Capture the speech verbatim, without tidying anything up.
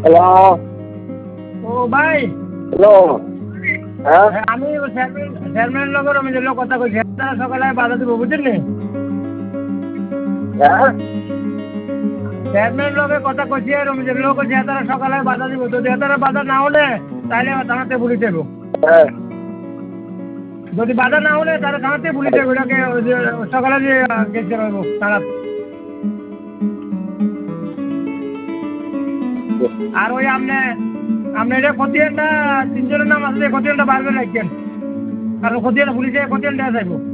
Hello. ও ভাই। Hello. হ্যাঁ আমি চেয়ারম্যান লগর আমি যেগুলো কথা কইছি তারা সকালে বাধা দিব বুঝছেন নি? হ্যাঁ চেয়ারম্যান লগে কথা কইছি আর আমি যেগুলো কইছি তারা সকালে বাধা দিব, যদি তারা বাধা না হলে তাহলে থানাতে পুলিশ দেব। হ্যাঁ যদি বাধা না হলে তাহলে থানাতে পুলিশ দেব। এটাকে ওই যে সকালে যে গেছে রইব তারা। আর ওই আপনি আপনি এটা খতিয়ানটা তিনজনের নাম আসলে খতিয়ানটা বারবার রাখছেন, কারণ খতিয়ান পুলিশে খতিয়ান দেওয়া যাইব।